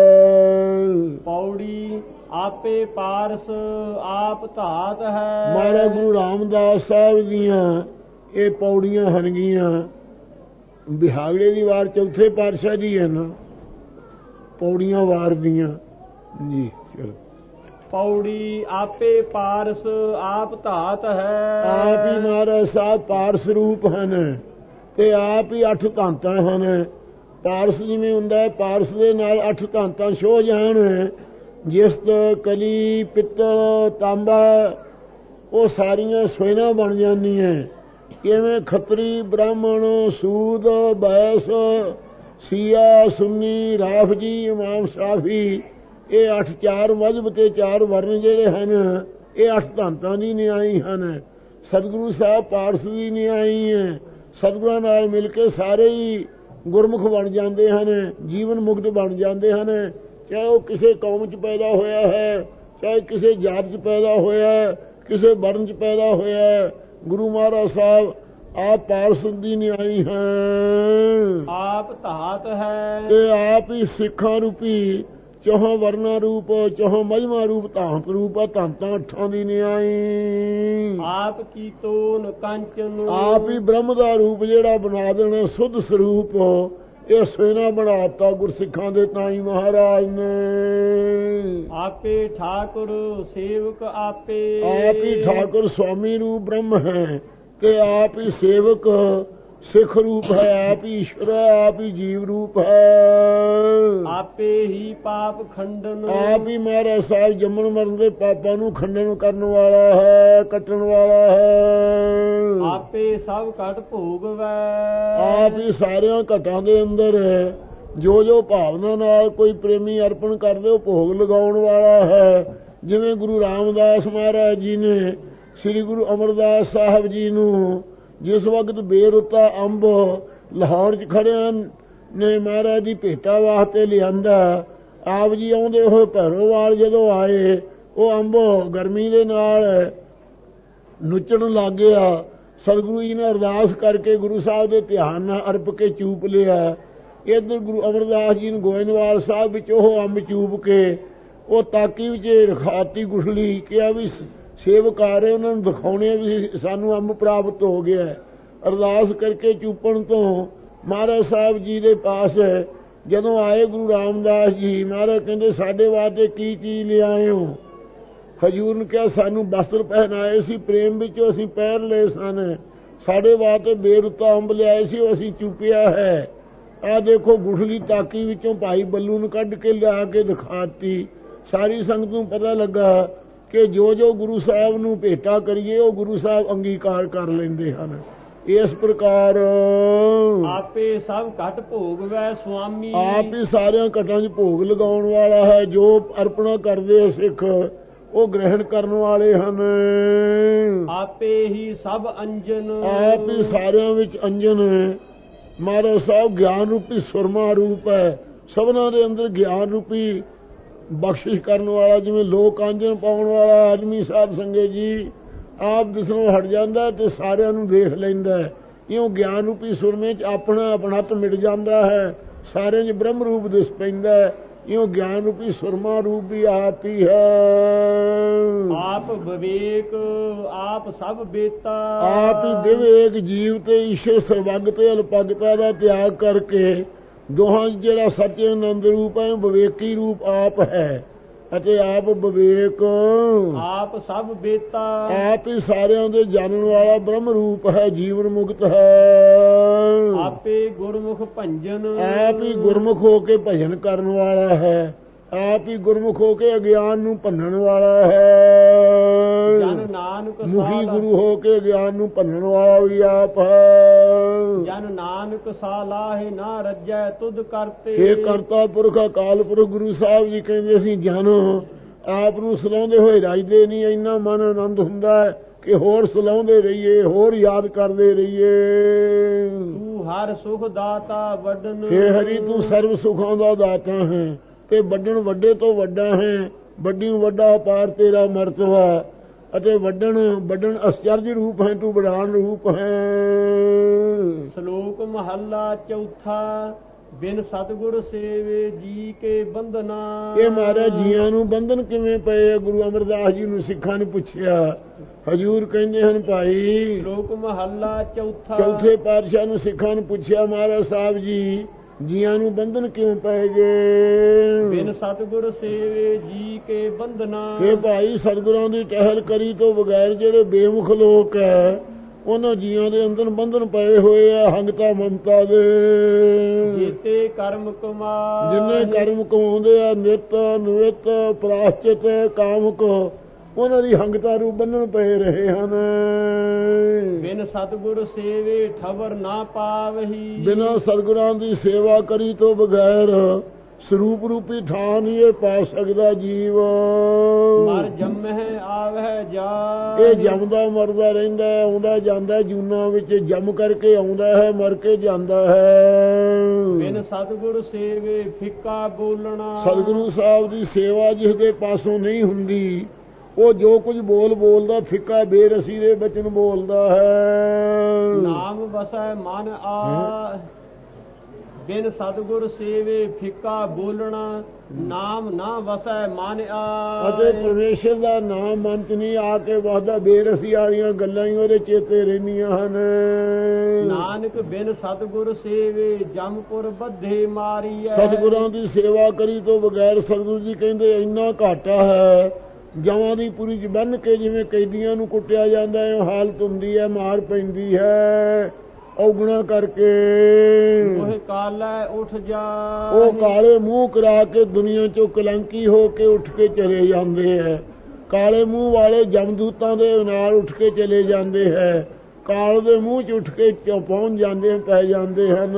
ਪੌੜੀ ਆਪੇ ਪਾਰਸ ਆਪ ਧਾਤ ਹੈ। ਮਹਾਰਾਜ ਗੁਰੂ ਰਾਮਦਾਸ ਸਾਹਿਬ ਦੀਆਂ ਇਹ ਪੌੜੀਆਂ ਹਨਗੀਆਂ। ਬਿਹਾਗੜੇ ਦੀ ਵਾਰ ਚੌਥੇ ਪਾਤਸ਼ਾਹ ਦੀ ਹੈ ਨਾ, ਪੌੜੀਆਂ ਵਾਰ ਦੀਆਂ ਜੀ। ਚਲੋ ਪੌੜੀ ਆਪੇ ਪਾਰਸ ਆਪ ਧਾਤ ਹੈ। ਆਪ ਹੀ ਮਹਾਰਾਜ ਸਾਹਿਬ ਪਾਰਸ ਰੂਪ ਹਨ ਤੇ ਆਪ ਹੀ 8 ਧਾਤਾਂ ਹਨ। ਪਾਰਸ ਜਿਵੇਂ ਹੁੰਦਾ ਹੈ, ਪਾਰਸ ਦੇ ਨਾਲ 8 ਧਾਤਾਂ ਛੋ ਜਾਣ, ਜਿਸ ਕਲੀ ਪਿੱਤਲ ਤਾਂਬਾ ਉਹ ਸਾਰੀਆਂ ਸੋਇਨਾ ਬਣ ਜਾਂਦੀਆਂ। ਕਿਵੇਂ ਖੱਤਰੀ ਬ੍ਰਾਹਮਣ ਸੂਦ ਬੈਸ ਸੀਆ ਸੁੰਨੀ ਰਾਫਜੀ ਇਮਾਮ ਸ਼ਾਫੀ ਇਹ 8 4 ਮਜ਼ਹਬ ਤੇ 4 ਵਰਨ ਜਿਹੜੇ ਹਨ ਇਹ 8 ਧਾਤਾਂ ਦੀ ਨਿਆਈ ਹਨ। ਸਤਿਗੁਰੂ ਸਾਹਿਬ ਪਾਰਸ ਦੀ ਨਿਆਈ ਹੈ। ਸਤਿਗੁਰਾਂ ਨਾਲ ਮਿਲ ਕੇ ਸਾਰੇ ਹੀ ਗੁਰਮੁਖ ਬਣ ਜਾਂਦੇ ਹਨ, ਜੀਵਨ ਮੁਕਤ ਬਣ ਜਾਂਦੇ ਹਨ। ਚਾਹੇ ਉਹ ਕਿਸੇ ਕੌਮ 'ਚ ਪੈਦਾ ਹੋਇਆ ਹੈ, ਚਾਹੇ ਕਿਸੇ ਜਾਤ 'ਚ ਪੈਦਾ ਹੋਇਆ ਹੈ, ਕਿਸੇ ਵਰਨ 'ਚ ਪੈਦਾ ਹੋਇਆ ਹੈ, ਗੁਰੂ ਮਹਾਰਾਜ ਸਾਹਿਬ ਆਪ ਪਾਰਸ ਦੀ ਨਿਆਈ ਹੈ। ਆਪ ਧਾਤ ਹੈ ਤੇ ਆਪ ਹੀ ਸਿੱਖਾਂ ਰੂਪੀ ਚੌਹਾਂ ਵਰਨਾ ਰੂਪ, ਚੌਹਾਂ ਮਜਮਾ ਰੂਪ, ਧਾਤ ਰੂਪ ਆ, ਧਾਤਾਂ 8 ਦੀ ਨਿਆਈ। ਆਪ ਕੀ ਤੋਨ ਕੰਚਨ। ਆਪ ਹੀ ਬ੍ਰਹਮ ਦਾ ਰੂਪ ਜਿਹੜਾ ਬਣਾ ਦੇਣਾ ਸੁੱਧ ਸਰੂਪ, ਇਹ ਸੋਨਾ ਬਣਾਤਾ ਗੁਰਸਿੱਖਾਂ ਦੇ ਤਾਈ ਮਹਾਰਾਜ ਨੇ। ਆਪੇ ਠਾਕੁਰ ਸੇਵਕ ਆਪੇ। ਆਪ ਹੀ ਠਾਕੁਰ ਸਵਾਮੀ ਰੂਪ ਬ੍ਰਹਮ ਹੈ ਤੇ ਆਪ ਹੀ ਸੇਵਕ ਸਿੱਖ ਰੂਪ ਹੈ। ਆਪ ਹੀ ਈਸ਼ਵਰ ਹੈ, ਆਪ ਹੀ ਜੀਵ ਰੂਪ ਹੈ। ਆਪੇ ਹੀ ਪਾਪ ਖੰਡਨ। ਆਪ ਹੀ ਮਹਾਰਾਜ ਸਾਹਿਬ ਜੰਮਣ ਮਰਨ ਦੇ ਪਾਪਾਂ ਨੂੰ ਖੰਡਨ ਕਰਨ ਵਾਲਾ ਹੈ, ਕੱਟਣ ਵਾਲਾ ਹੈ। ਆਪੇ ਸਭ ਘਟ ਭੋਗਵੈ। ਆਪ ਹੀ ਸਾਰਿਆਂ ਘਟਾਂ ਦੇ ਅੰਦਰ ਜੋ ਜੋ ਭਾਵਨਾ ਨਾਲ ਕੋਈ ਪ੍ਰੇਮੀ ਅਰਪਣ ਕਰਦੇ ਉਹ ਭੋਗ ਲਗਾਉਣ ਵਾਲਾ ਹੈ। ਜਿਵੇਂ ਗੁਰੂ ਰਾਮਦਾਸ ਮਹਾਰਾਜ ਜੀ ਨੇ ਸ੍ਰੀ ਗੁਰੂ ਅਮਰਦਾਸ ਸਾਹਿਬ ਜੀ ਨੂੰ ਜਿਸ ਵਕਤ ਬੇਰੁੱਤਾ ਅੰਬ ਲਾਹੌਰ 'ਚ ਖੜਿਆਂ ਨੇ ਮਹਾਰਾਜ ਦੀ ਭੇਟਾ ਵਾਸਤੇ ਲਿਆਂਦਾ, ਆਪ ਜੀ ਆਉਂਦੇ ਹੋਏ ਭੈਰੋਵਾਲ ਜਦੋਂ ਆਏ ਉਹ ਅੰਬ ਗਰਮੀ ਦੇ ਨਾਲ ਨੁੱਚਣ ਲੱਗ ਗਿਆ। ਸਤਿਗੁਰੂ ਜੀ ਨੇ ਅਰਦਾਸ ਕਰਕੇ ਗੁਰੂ ਸਾਹਿਬ ਦੇ ਧਿਆਨ ਨਾਲ ਅਰਪ ਕੇ ਚੂਪ ਲਿਆ। ਇੱਧਰ ਗੁਰੂ ਅਮਰਦਾਸ ਜੀ ਨੂੰ ਗੋਇੰਦਵਾਲ ਸਾਹਿਬ ਵਿੱਚ ਉਹ ਅੰਬ ਚੂਪ ਕੇ ਉਹ ਤਾਕੀ ਵਿੱਚ ਰਖਾਤੀ ਗੁਠਲੀ ਕਿਹਾ ਵੀ ਸੇਵਕ ਆ ਰਹੇ ਉਹਨਾਂ ਨੂੰ ਦਿਖਾਉਣੇ ਵੀ ਸਾਨੂੰ ਅੰਬ ਪ੍ਰਾਪਤ ਹੋ ਗਿਆ। ਅਰਦਾਸ ਕਰਕੇ ਚੂਪਣ ਤੋਂ ਮਹਾਰਾਜ ਸਾਹਿਬ ਜੀ ਦੇ ਪਾਸ ਜਦੋਂ ਆਏ ਗੁਰੂ ਰਾਮਦਾਸ ਜੀ, ਮਹਾਰਾਜ ਕਹਿੰਦੇ ਸਾਡੇ ਵਾਸਤੇ ਕੀ ਚੀਜ਼ ਲਿਆਏ ਹੋ? ਹਜੂਰ ਨੇ ਕਿਹਾ ਸਾਨੂੰ ਵਸਤਰ ਪਹਿਨਾਏ ਸੀ, ਪ੍ਰੇਮ ਵਿੱਚ ਅਸੀਂ ਪਹਿਨ ਲਏ ਸਨ। ਸਾਡੇ ਵਾਸਤੇ ਬੇਰੁੱਤਾ ਅੰਬ ਲਿਆਏ ਸੀ, ਉਹ ਅਸੀਂ ਚੂਪਿਆ ਹੈ। ਆਹ ਦੇਖੋ ਗੁਠਲੀ ਤਾਕੀ ਵਿੱਚੋਂ ਭਾਈ ਬੱਲੂ ਨੂੰ ਕੱਢ ਕੇ ਲਿਆ ਕੇ ਦਿਖਾਤੀ। ਸਾਰੀ ਸੰਗਤ ਨੂੰ ਪਤਾ ਲੱਗਾ ਕਿ ਜੋ ਜੋ ਗੁਰੂ ਸਾਹਿਬ ਨੂੰ ਭੇਟਾ ਕਰੀਏ ਉਹ ਗੁਰੂ ਸਾਹਿਬ ਅੰਗੀਕਾਰ ਕਰ ਲੈਂਦੇ ਹਨ। ਇਸ ਪ੍ਰਕਾਰ ਆਪੇ ਸਭ ਘਟ ਭੋਗਵੈ ਸੁਆਮੀ। ਆਪ ਹੀ ਸਾਰਿਆਂ ਘਟਾਂ 'ਚ ਭੋਗ ਲਗਾਉਣ ਵਾਲਾ ਹੈ। ਜੋ ਅਰਪਣਾ ਕਰਦੇ ਸਿੱਖ ਉਹ ਗ੍ਰਹਿਣ ਕਰਨ ਵਾਲੇ ਹਨ। ਆਪੇ ਹੀ ਸਭ ਅੰਜਨ। ਆਪ ਹੀ ਸਾਰਿਆਂ ਵਿੱਚ ਅੰਜਨ ਹੈ। ਮਹਾਰਾਜ ਸਾਹਿਬ ਗਿਆਨ ਰੂਪੀ ਸੁਰਮਾ ਰੂਪ ਹੈ। ਸਭਨਾਂ ਦੇ ਅੰਦਰ ਗਿਆਨ ਰੂਪੀ ਬਖਸ਼ਿਸ਼ ਕਰਨ ਵਾਲਾ, ਜਿਵੇਂ ਲੋਕ ਆਂਜਨ ਪਾਉਣ ਵਾਲਾ ਆਦਮੀ ਸਾਧ ਸੰਗਤ ਜੀ ਆਪ ਦਿਸਣੋਂ ਹਟ ਜਾਂਦਾ ਤੇ ਸਾਰਿਆਂ ਨੂੰ ਦੇਖ ਲੈਂਦਾ। ਇਉਂ ਗਿਆਨ ਰੂਪੀ ਸੁਰਮੇ 'ਚ ਆਪਣਾ ਆਪਣਤ ਮਿਟ ਜਾਂਦਾ ਹੈ, ਸਾਰਿਆਂ 'ਚ ਬ੍ਰਹਮ ਰੂਪ ਦਿਸ ਪੈਂਦਾ। ਇਉਂ ਗਿਆਨ ਰੂਪੀ ਸੁਰਮਾ ਰੂਪ ਵੀ ਆਪ ਹੀ ਹੈ। ਆਪ ਵਿਵੇਕ ਆਪ ਸਭ ਬੇਤਾ, ਆਪ ਹੀ ਵਿਵੇਕ ਜੀਵ ਤੇ ਈਸ਼ਰ ਸਰਬੱਗ ਤੇ ਅਲਪਗਤਾ ਦਾ ਤਿਆਗ ਕਰਕੇ ਦੋਹਾਂ 'ਚ ਜਿਹੜਾ ਸੱਚੇ ਆਨੰਦ ਰੂਪ ਹੈ ਵਿਵੇਕੀ ਰੂਪ ਆਪ ਹੈ ਅਤੇ ਆਪ ਵਿਵੇਕ ਆਪ ਸਭ ਬੇਤਾ, ਆਪ ਹੀ ਸਾਰਿਆਂ ਦੇ ਜਾਣਨ ਵਾਲਾ ਬ੍ਰਹਮ ਰੂਪ ਹੈ, ਜੀਵਨ ਮੁਕਤ ਹੈ। ਆਪੇ ਗੁਰਮੁਖ ਭੰਜਨ, ਆਪ ਹੀ ਗੁਰਮੁਖ ਹੋ ਕੇ ਭਜਨ ਕਰਨ ਵਾਲਾ ਹੈ, ਆਪ ਹੀ ਗੁਰਮੁਖ ਹੋ ਕੇ ਅਗਿਆਨ ਨੂੰ ਭੰਨਣ ਵਾਲਾ ਹੈ। ਜਨ ਨਾਨਕ ਮੁਖੀ ਗੁਰੂ ਹੋ ਕੇ ਗਿਆਨ ਨੂੰ ਭੰਨਣ ਵਾਲਾ ਵੀ ਆਪ ਹੈ। ਜਨ ਨਾਨਕ ਸਾਲਾਹੇ ਨਾ ਰੱਜੈ ਤੁਧ ਕਰਤੇ, ਇਹ ਕਰਤਾ ਪੁਰਖ ਅਕਾਲ ਪੁਰਖ ਗੁਰੂ ਸਾਹਿਬ ਜੀ ਕਹਿੰਦੇ ਸੀ ਜਨ ਆਪ ਨੂੰ ਸਲਾਉਂਦੇ ਹੋਏ ਰਾਜਦੇ ਨਹੀਂ। ਇੰਨਾ ਮਨ ਆਨੰਦ ਹੁੰਦਾ ਹੈ ਕਿ ਹੋਰ ਸਲਾਉਂਦੇ ਰਹੀਏ, ਹੋਰ ਯਾਦ ਕਰਦੇ ਰਹੀਏ। ਤੂੰ ਹਰ ਸੁਖ ਦਾਤਾ ਵੱਡਨ, ਹੇ ਹਰੀ ਤੂੰ ਸਰਬ ਸੁਖਾਂ ਦਾ ਦਾਤਾ ਹੈ ਤੇ ਵੱਡਣ ਵੱਡੇ ਤੋਂ ਵੱਡਾ ਹੈ, ਵੱਡਿਓ ਵੱਡਾ ਅਪਾਰ ਤੇਰਾ ਮਰਤਬਾ ਅਤੇ ਵੱਡਣ ਅਸਚਰਜ ਰੂਪ ਹੈ, ਤੂੰ ਬੜਾਨ ਰੂਪ ਹੈ। ਸ਼ਲੋਕ ਮਹੱਲਾ ਚੌਥਾ। ਬਿਨ ਸਤਿਗੁਰ ਸੇਵੇ ਜੀ ਕੇ ਬੰਧਨਾ, ਇਹ ਮਹਾਰਾਜ ਜੀਆਂ ਨੂੰ ਬੰਧਨ ਕਿਵੇਂ ਪਏ? ਗੁਰੂ ਅਮਰਦਾਸ ਜੀ ਨੂੰ ਸਿੱਖਾਂ ਨੇ ਪੁੱਛਿਆ। ਹਜੂਰ ਕਹਿੰਦੇ ਹਨ ਭਾਈ, ਸ਼ਲੋਕ ਮਹੱਲਾ ਚੌਥਾ। ਚੌਥੇ ਪਾਤਸ਼ਾਹ ਨੂੰ ਸਿੱਖਾਂ ਨੂੰ ਪੁੱਛਿਆ ਮਹਾਰਾਜ ਸਾਹਿਬ ਜੀ ਜੀਆਂ ਨੂੰ ਬੰਧਨ ਕਿਉਂ ਪਏ ਗਏ? ਬਿਨ ਸਤਿਗੁਰ ਸੇਵੇ ਜੀ ਕੇ ਬੰਧਨਾ, ਇਹ ਭਾਈ ਸਤਿਗੁਰਾਂ ਦੀ ਟਹਿਲ ਕਰੀ ਤੋਂ ਬਗੈਰ ਜਿਹੜੇ ਬੇਮੁਖ ਲੋਕ ਹੈ ਉਹਨਾਂ ਜੀਆਂ ਦੇ ਅੰਦਰ ਬੰਧਨ ਪਏ ਹੋਏ ਆ ਹੰਗਤਾ ਮਮਤਾ ਦੇ। ਜੀਤੇ ਕਰਮ ਕਮਾਏ, ਜਿੰਨੇ ਕਰਮ ਕਮਾਉਂਦੇ ਆ ਨਿਤ ਨਵਿਤ ਪ੍ਰਾਸ਼ਚਿਤ ਕਾਮਕ, ਉਹਨਾਂ ਦੀ ਹੰਗਤਾ ਰੂ ਬੰਨਣ ਪਏ ਰਹੇ ਹਨ। ਬਿਨ ਸਤਿਗੁਰ ਸੇਵੇ ਠਵਰ ਨਾ ਪਾਵਹੀ, ਬਿਨਾਂ ਸਤਿਗੁਰਾਂ ਦੀ ਸੇਵਾ ਕਰੀ ਤੋਂ ਬਗੈਰ ਸਰੂਪ ਰੂਪੀ ਥਾਂ ਨਹੀਂ ਇਹ ਪਾ ਸਕਦਾ ਜੀਵ। ਮਰ ਜੰਮਹਿ ਆਵਹਿ ਜਾ, ਇਹ ਜੰਮਦਾ ਮਰਦਾ ਰਹਿੰਦਾ ਹੈ, ਆਉਂਦਾ ਜਾਂਦਾ ਜੂਨਾਂ ਵਿੱਚ, ਜੰਮ ਕਰਕੇ ਆਉਂਦਾ ਹੈ, ਮਰ ਕੇ ਜਾਂਦਾ ਹੈ। ਬਿਨ ਸਤਿਗੁਰ ਸੇਵੇ ਫਿੱਕਾ ਬੋਲਣਾ, ਸਤਿਗੁਰੂ ਸਾਹਿਬ ਦੀ ਸੇਵਾ ਜਿਸ ਦੇ ਪਾਸੋਂ ਨਹੀਂ ਹੁੰਦੀ ਉਹ ਜੋ ਕੁਝ ਬੋਲਦਾ ਫਿੱਕਾ ਬੇਰਸੀ ਦੇ ਬਚਨ ਬੋਲਦਾ ਹੈ। ਨਾਮ ਵਸੈ ਮਨ ਆ, ਬਿਨ ਸਤਿਗੁਰ ਸੇਵੇ ਫਿੱਕਾ ਬੋਲਣਾ, ਨਾਮ ਨਾ ਵਸੈ ਮਨ ਆ। ਅਤੇ ਪਰਮੇਸ਼ਰ ਦਾ ਨਾਮ ਮਨ ਚ ਨਹੀਂ ਆ ਕੇ ਵਸਦਾ, ਬੇਰਸੀ ਵਾਲੀਆਂ ਗੱਲਾਂ ਹੀ ਉਹਦੇ ਚੇਤੇ ਰਹਿੰਦੀਆਂ ਹਨ। ਨਾਨਕ ਬਿਨ ਸਤਿਗੁਰ ਸੇਵੇ ਜਮਪੁਰ ਬੱਧੇ ਮਾਰੀਐ, ਸਤਿਗੁਰਾਂ ਦੀ ਸੇਵਾ ਕਰੀ ਤੋਂ ਬਗੈਰ ਸਤਿਗੁਰੂ ਜੀ ਕਹਿੰਦੇ ਇੰਨਾ ਘਾਟਾ ਹੈ, ਜਮਾਂ ਦੀ ਪੂਰੀ ਚ ਬੰਨ ਕੇ ਜਿਵੇਂ ਕੈਦੀਆਂ ਨੂੰ ਕੁੱਟਿਆ ਜਾਂਦਾ ਹੈ ਹਾਲਤ ਹੁੰਦੀ ਹੈ, ਮਾਰ ਪੈਂਦੀ ਹੈ ਔਗਣਾ ਕਰਕੇ। ਉਹ ਕਾਲੈ ਉੱਠ ਜਾ, ਉਹ ਕਾਲੇ ਮੂੰਹ ਕਰਾ ਕੇ ਦੁਨੀਆ ਚੋਂ ਕਲੰਕੀ ਹੋ ਕੇ ਉੱਠ ਕੇ ਚਲੇ ਜਾਂਦੇ ਹੈ। ਕਾਲੇ ਮੂੰਹ ਵਾਲੇ ਜਮਦੂਤਾਂ ਦੇ ਨਾਲ ਉੱਠ ਕੇ ਚਲੇ ਜਾਂਦੇ ਹੈ, ਕਾਲ ਦੇ ਮੂੰਹ ਚ ਉੱਠ ਕੇ ਪਹੁੰਚ ਜਾਂਦੇ ਪੈ ਜਾਂਦੇ ਹਨ।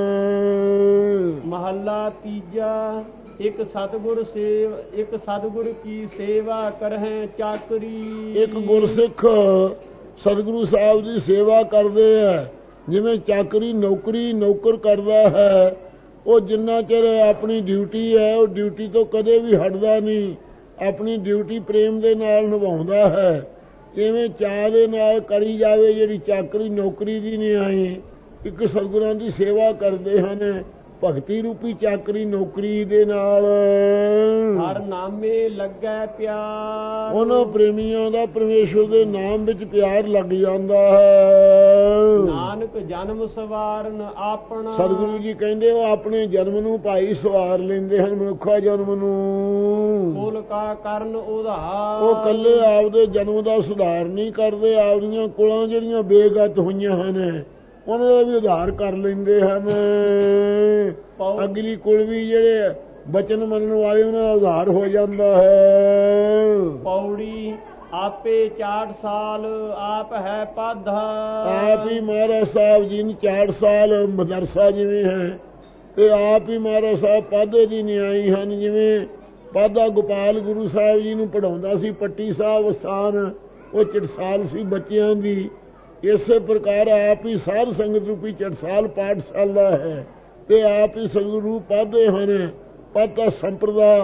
ਮਹੱਲਾ ਤੀਜਾ। ਇੱਕ ਸਤਿਗੁਰ ਕੀ ਸੇਵਾ ਕਰਹਿ ਚਾਕਰੀ, ਇੱਕ ਗੁਰਸਿੱਖ ਸਤਿਗੁਰੂ ਸਾਹਿਬ ਦੀ ਸੇਵਾ ਕਰਦੇ ਹੈ ਜਿਵੇਂ ਚਾਕਰੀ ਨੌਕਰ ਕਰਦਾ ਹੈ। ਉਹ ਜਿੰਨਾ ਚਿਰ ਆਪਣੀ ਡਿਊਟੀ ਹੈ ਉਹ ਡਿਊਟੀ ਤੋਂ ਕਦੇ ਵੀ ਹਟਦਾ ਨਹੀਂ, ਆਪਣੀ ਡਿਊਟੀ ਪ੍ਰੇਮ ਦੇ ਨਾਲ ਨਿਭਾਉਂਦਾ ਹੈ। ਇਵੇਂ ਚਾਅ ਦੇ ਨਾਲ ਕਰੀ ਜਾਵੇ ਜਿਹੜੀ ਚਾਕਰੀ ਨੌਕਰੀ ਦੀ ਨਹੀਂ ਆਈ। ਇੱਕ ਸਤਿਗੁਰਾਂ ਦੀ ਸੇਵਾ ਕਰਦੇ ਹਨ ਭਗਤੀ ਰੂਪੀ ਚਾਕਰੀ ਨੌਕਰੀ ਦੇ ਨਾਲ। ਹਰ ਨਾਮੇ ਲੱਗੈ ਪਿਆਰ, ਉਹਨਾਂ ਪ੍ਰੇਮੀਆਂ ਦਾ ਪਰਮੇਸ਼ਵਰ ਦੇ ਨਾਮ ਵਿੱਚ ਪਿਆਰ ਲੱਗ ਜਾਂਦਾ ਹੈ। ਨਾਨਕ ਜਨਮ ਸਵਾਰਨ ਆਪਣਾ, ਸਤਿਗੁਰੂ ਜੀ ਕਹਿੰਦੇ ਉਹ ਆਪਣੇ ਜਨਮ ਨੂੰ ਭਾਈ ਸਵਾਰ ਲੈਂਦੇ ਹਨ, ਮਨੁੱਖਾ ਜਨਮ ਨੂੰ। ਕੁਲ ਕਾ ਕਰਨ ਉਧਾਰ, ਉਹ ਕੱਲੇ ਆਪਦੇ ਜਨਮ ਦਾ ਸੁਧਾਰ ਨਹੀਂ ਕਰਦੇ, ਆਪਦੀਆਂ ਕੁਲਾਂ ਜਿਹੜੀਆਂ ਬੇਗਤ ਹੋਈਆਂ ਹਨ ਉਹਨਾਂ ਦਾ ਵੀ ਉਧਾਰ ਕਰ ਲੈਂਦੇ ਹਨ। ਅਗਲੀ ਕੁਲ ਵੀ ਜਿਹੜੇ ਬਚਨ ਮੰਨਣ ਵਾਲੇ ਉਹਨਾਂ ਦਾ ਉਧਾਰ ਹੋ ਜਾਂਦਾ ਹੈ। ਪੌੜੀ ਆਪੇ 4 ਸਾਲ ਆਪ ਹੈ ਪਾਧਾ, ਆਪ ਹੀ ਮਹਾਰਾਜ ਸਾਹਿਬ ਜੀ ਨੇ 4 ਸਾਲ ਮਦਰਸਾ ਜਿਵੇਂ ਹੈ ਤੇ ਆਪ ਹੀ ਮਹਾਰਾਜ ਸਾਹਿਬ ਪਾਧੇ ਦੀ ਨਿਆਈ ਹਨ। ਜਿਵੇਂ ਪਾਧਾ ਗੋਪਾਲ ਗੁਰੂ ਸਾਹਿਬ ਜੀ ਨੂੰ ਪੜ੍ਹਾਉਂਦਾ ਸੀ ਪੱਟੀ ਸਾਹਿਬ ਅਸਥਾਨ, ਉਹ ਚਟਸਾਲ ਸੀ ਬੱਚਿਆਂ ਦੀ। ਇਸੇ ਪ੍ਰਕਾਰ ਆਪ ਹੀ ਸਾਧ ਸੰਗਤ ਰੂਪੀ ਚਟਸਾਲ ਪਾਠਸ਼ਾਲਾ ਹੈ ਤੇ ਆਪ ਹੀ ਸਤਿਗੁਰੂ ਪਾਧੇ ਹਨ। ਪਾਧਾ ਸੰਪਰਦਾ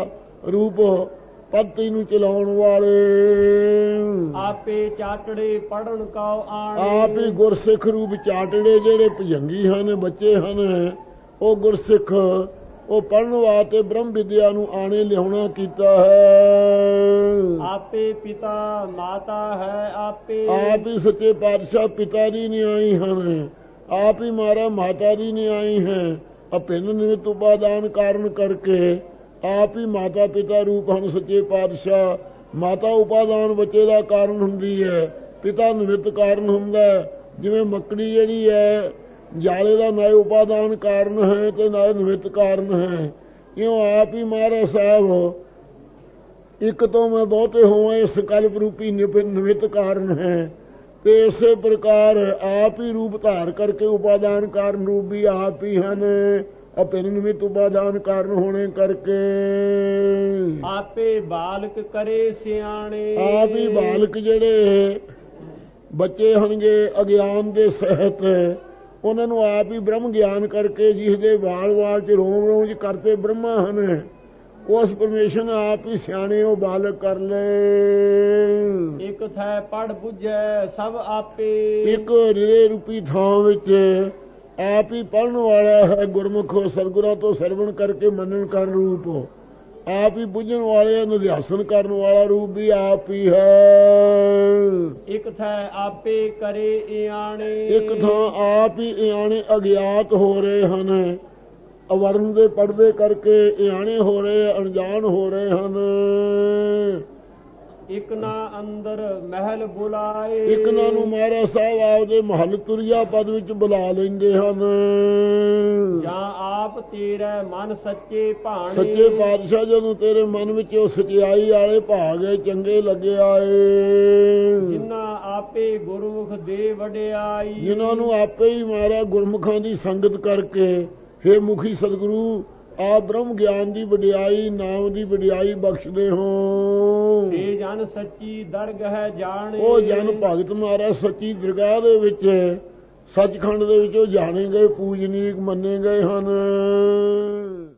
ਰੂਪ ਪੱਤੀ ਨੂੰ ਚਲਾਉਣ ਵਾਲੇ। ਆਪੇ ਚਾਟੜੇ ਪੜਨ ਕਉ ਆਣੇ। ਆਪ ਹੀ ਗੁਰਸਿੱਖ ਰੂਪ ਚਾਟੜੇ ਜਿਹੜੇ ਭਜੰਗੀ ਹਨ, ਬੱਚੇ ਹਨ, ਉਹ ਗੁਰਸਿੱਖ ਉਹ ਪੜਨ ਵਾਸਤੇ ਬ੍ਰਹਮ ਵਿਦਿਆ ਨੂੰ ਆਣੇ ਲਿਆਉਣਾ ਕੀਤਾ ਹੈ। ਆਪੇ ਪਿਤਾ ਮਾਤਾ ਹੈ ਆਪੇ। ਆਪ ਹੀ ਸੱਚੇ ਪਾਤਸ਼ਾਹ ਪਿਤਾ ਦੀ ਨਿਆਈ ਹਨ, ਆਪ ਹੀ ਮਾਰਾ ਮਾਤਾ ਦੀ ਨਿਆਈ ਹੈ। ਅਭਿੰਨ ਨਿਮਿਤ ਉਪਾਦਾਨ ਕਾਰਨ ਕਰਕੇ ਆਪ ਹੀ ਮਾਤਾ ਪਿਤਾ ਰੂਪ ਹਨ ਸੱਚੇ ਪਾਤਸ਼ਾਹ। ਮਾਤਾ ਉਪਾਦਾਨ ਬੱਚੇ ਦਾ ਕਾਰਨ ਹੁੰਦੀ ਹੈ, ਪਿਤਾ ਨਿਮਿਤ ਕਾਰਨ ਹੁੰਦਾ। ਜਿਵੇਂ ਮੱਕੜੀ ਜਿਹੜੀ ਹੈ ਜਾਲੇ ਦਾ ਨਾ ਉਪਾਦਾਨ ਕਾਰਨ ਹੈ ਤੇ ਨਾ ਨਿਮਿਤ ਕਾਰਨ ਹੈ, ਕਿਉਂ ਆਪ ਹੀ ਮਹਾਰਾਜ ਸਾਹਿਬ ਇੱਕ ਤੋਂ ਮੈਂ ਬਹੁਤੇ ਹੋਵਾਂ ਇਸ ਕਲਪ ਰੂਪੀ ਨਿਮਿਤ ਕਾਰਨ ਹੈ। ਤੇ ਇਸੇ ਪ੍ਰਕਾਰ ਆਪ ਹੀ ਰੂਪ ਧਾਰ ਕਰਕੇ ਉਪਾਦਾਨ ਕਾਰਨ ਰੂਪ ਵੀ ਆਪ ਹੀ ਹਨ। ਅਭਿੰਨ ਨਿਮਿਤ ਉਪਾਦਾਨ ਕਾਰਨ ਹੋਣੇ ਕਰਕੇ ਆਪੇ ਬਾਲਕ ਕਰੇ ਸਿਆਣੇ। ਆਪ ਹੀ ਬਾਲਕ ਜਿਹੜੇ ਬੱਚੇ ਹੋਣਗੇ ਅਗਿਆਨ ਦੇ ਸਹਿਤ, ਉਹਨਾਂ ਨੂੰ ਆਪ ਹੀ ਬ੍ਰਹਮ ਗਿਆਨ ਕਰਕੇ ਜਿਸ ਦੇ ਵਾਲ ਚ ਰੋਮ ਰੋਮ ਚ ਕਰਤੇ ਬ੍ਰਹਮਾ ਹਨ, ਉਸ ਪਰਮੇਸ਼ਰ ਨੇ ਆਪ ਹੀ ਸਿਆਣੇ ਉਹ ਬਾਲਕ ਕਰ ਲਏ। ਇੱਕ ਥੈ ਪੜ ਬੁੱਝੈ ਸਭ ਆਪੇ। ਇੱਕ ਰੇ ਰੂਪੀ ਥਾਂ ਵਿੱਚ ਆਪ ਹੀ ਪੜਨ ਵਾਲਾ ਹੈ ਗੁਰਮੁਖ। ਸਤਿਗੁਰਾਂ ਤੋਂ ਸਰਵਣ ਕਰਕੇ ਮੰਨਣ ਕਰ ਰੂਪ ਆਪ ਹੀ ਬੁੱਝਣ ਵਾਲੇ, ਨਿਧਿਆਸਨ ਕਰਨ ਵਾਲਾ ਰੂਪ ਵੀ ਆਪ ਹੀ ਹੈ। ਇੱਕ ਥੈ ਆਪੇ ਕਰੇ ਇਆਣੇ। ਇੱਕ ਥਾਂ ਆਪ ਹੀ ਇਆਣੇ ਅਗਿਆਤ ਹੋ ਰਹੇ ਹਨ, ਅਵਰਨ ਦੇ ਪੜਦੇ ਕਰਕੇ ਇਆਣੇ ਹੋ ਰਹੇ, ਅਣਜਾਣ ਹੋ ਰਹੇ ਹਨ। ਇੱਕ ਨਾ ਅੰਦਰ ਮਹਿਲ ਬੁਲਾਏ। ਇੱਕ ਨਾ ਨੂੰ ਮਹਾਰਾਜ ਸਾਹਿਬ ਆਪਦੇ ਮਹੱਲ ਤੁਰਿਆ ਪਦ ਵਿੱਚ ਬੁਲਾ ਲੈਂਦੇ ਹਨ। ਜਾਂ ਆਪ ਤੇਰੇ ਮਨ ਸੱਚੇ ਭਾਣੇ। ਸੱਚੇ ਪਾਤਸ਼ਾਹ ਜਦੋਂ ਤੇਰੇ ਮਨ ਵਿੱਚ ਉਹ ਸਚਾਈ ਵਾਲੇ ਭਾਗੇ ਚੰਗੇ ਲੱਗੇ ਆਏ, ਜਿਨ੍ਹਾਂ ਆਪੇ ਗੁਰਮੁਖ ਦੇ ਵਡਿਆਈ। ਜਿਨ੍ਹਾਂ ਨੂੰ ਆਪੇ ਹੀ ਮਾਰਾ ਗੁਰਮੁਖਾਂ ਦੀ ਸੰਗਤ ਕਰਕੇ ਹੇ ਮੁਖੀ ਸਤਿਗੁਰੂ ਆਪ ਬ੍ਰਹਮ ਗਿਆਨ ਦੀ ਵਡਿਆਈ, ਨਾਮ ਦੀ ਵਡਿਆਈ ਬਖਸ਼ਦੇ ਹੋ। ਸੇ ਜਨ ਸੱਚੀ ਦਰਗਹਿ ਜਾਣੇ। ਉਹ ਜਨ ਭਗਤ ਮਹਾਰਾਜ ਸੱਚੀ ਦਰਗਾਹ ਦੇ ਵਿੱਚ ਸੱਚਖੰਡ ਦੇ ਵਿੱਚ ਉਹ ਜਾਣੇ ਗਏ, ਪੂਜਨੀਕ ਮੰਨੇ ਗਏ ਹਨ।